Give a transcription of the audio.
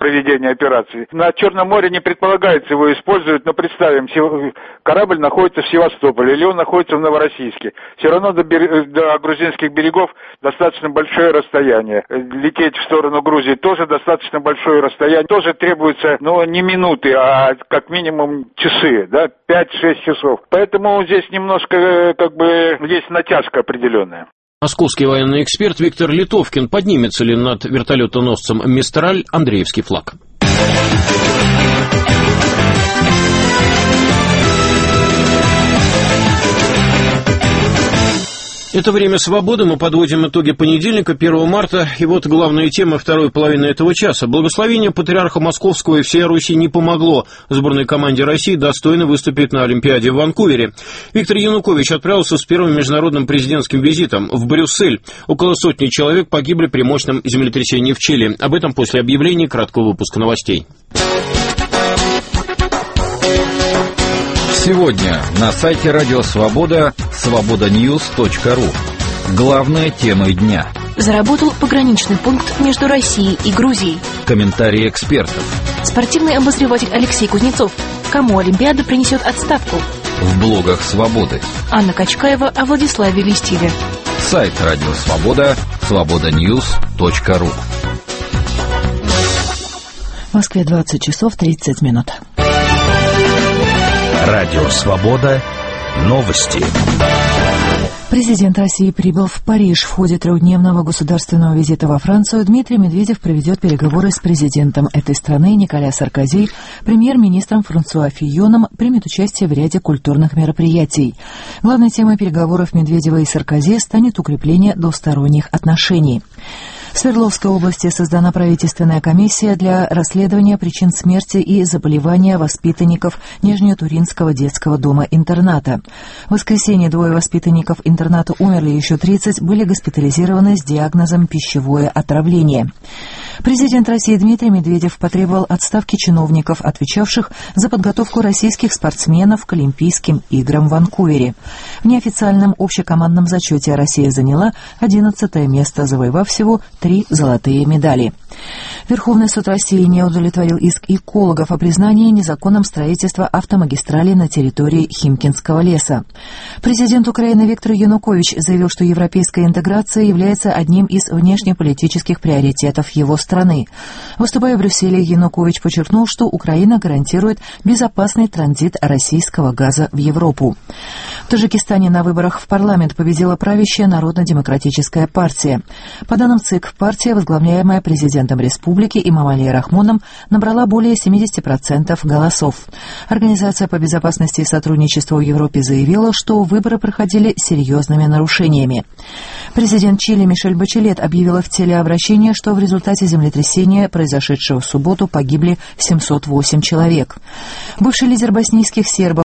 проведения операции. На Черном море не предполагается его использовать, но представим, корабль находится в Севастополе или он находится в Новороссийске. Все равно до грузинских берегов достаточно большое расстояние. Лететь в сторону Грузии тоже достаточно большое расстояние. Тоже требуется, не минуты, а как минимум часы, 5-6 часов. Поэтому здесь немножко есть натяжка определенная. Московский военный эксперт Виктор Литовкин. Поднимется ли над вертолетоносцем «Мистраль» Андреевский флаг? Это «Время свободы». Мы подводим итоги понедельника, 1 марта. И вот главная тема второй половины этого часа. Благословение патриарха Московского и всей Руси не помогло сборной команде России достойно выступить на Олимпиаде в Ванкувере. Виктор Янукович отправился с первым международным президентским визитом в Брюссель. Около сотни человек погибли при мощном землетрясении в Чили. Об этом после объявления краткого выпуска новостей. Сегодня на сайте Радио Свобода свободаньюз.ру. Главная тема дня. Заработал пограничный пункт между Россией и Грузией. Комментарии экспертов. Спортивный обозреватель Алексей Кузнецов. Кому Олимпиада принесет отставку? В блогах Свободы. Анна Качкаева о Владиславе Листьеве. Сайт Радио Свобода свободаньюз.ру. В Москве 20 часов 30 минут. Радио Свобода. Новости. Президент России прибыл в Париж. В ходе трехдневного государственного визита во Францию Дмитрий Медведев проведет переговоры с президентом этой страны Николя Саркози, премьер-министром Франсуа Фийоном, примет участие в ряде культурных мероприятий. Главной темой переговоров Медведева и Саркози станет укрепление двусторонних отношений. В Свердловской области создана правительственная комиссия для расследования причин смерти и заболевания воспитанников Нижнетуринского детского дома-интерната. В воскресенье 2 воспитанников интерната умерли, еще 30 были госпитализированы с диагнозом пищевое отравление. Президент России Дмитрий Медведев потребовал отставки чиновников, отвечавших за подготовку российских спортсменов к Олимпийским играм в Ванкувере. В неофициальном общекомандном зачете Россия заняла 11-е место, завоевав всего 3 золотые медали. Верховный суд России не удовлетворил иск экологов о признании незаконным строительства автомагистрали на территории Химкинского леса. Президент Украины Виктор Янукович заявил, что европейская интеграция является одним из внешнеполитических приоритетов его страны. Выступая в Брюсселе, Янукович подчеркнул, что Украина гарантирует безопасный транзит российского газа в Европу. В Таджикистане на выборах в парламент победила правящая Народно-демократическая партия. По данным ЦИК, партия, возглавляемая президентом республики Эмомали Рахмоном, набрала более 70% голосов. Организация по безопасности и сотрудничеству в Европе заявила, что выборы проходили с серьезными нарушениями. Президент Чили Мишель Бачелет объявила в телеобращении, что в результате землетрясения, произошедшего в субботу, погибли 708 человек. Бывший лидер боснийских сербов